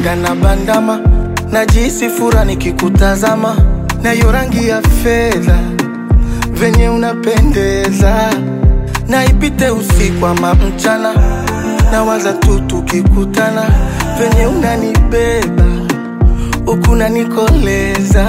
gana bandama, najisi fura nikikutazama, na hiyo rangi ya fedha venye unapendeza, na ipite usiku ama mchana, na waza tu tukikutana, venye unanibeba huku unanikoleza.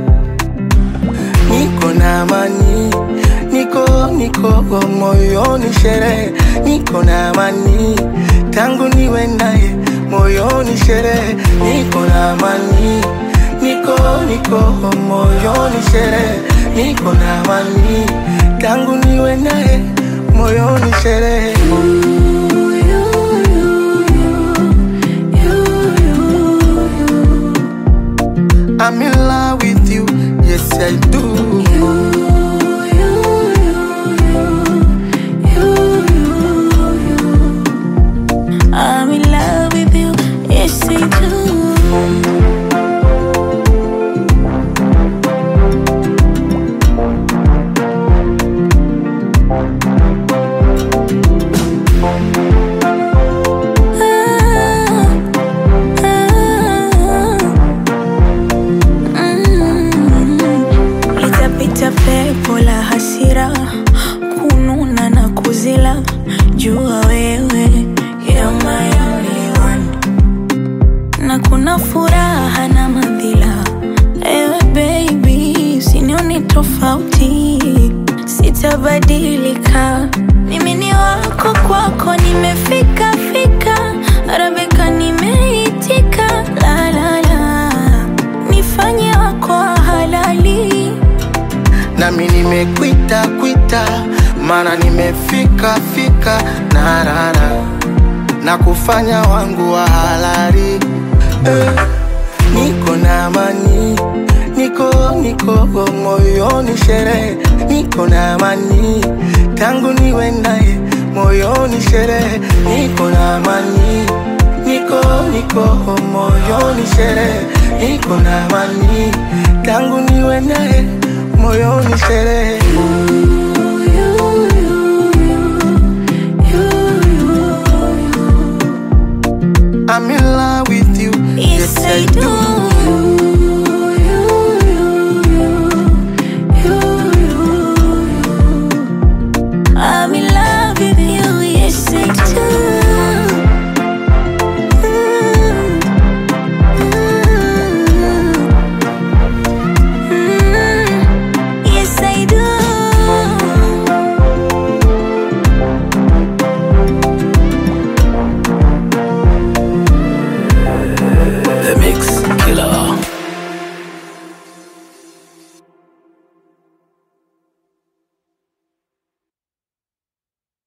Niko na amani, niko moyoni sherehe. Niko na amani, tangu niwe naye moyoni sherehe. Niko na amani, niko moyoni sherehe. Niko na amani, tangu niwe naye moyoni sherehe. I'm in love with you, yes I do. I'm in love with you, yes I do. Litapita pepo la hasira, kununa na kuzila, jua wewe you're my only one. Na kuna furaha na madhila, ewe baby usinione tofauti, sitabadilika. Mimi ni wako, kwako nimefika fika, Arabika nimeitika, la la la, nifanye wako halali. Nami nimekwita, mana nimefika na rara, na kufanya wangu wa halali. Niko na amani, niko moyoni sherehe. Niko na amani, tangu niwe naye moyoni sherehe. Niko na amani, niko moyoni sherehe. Niko na amani, tangu niwe naye moyoni sherehe.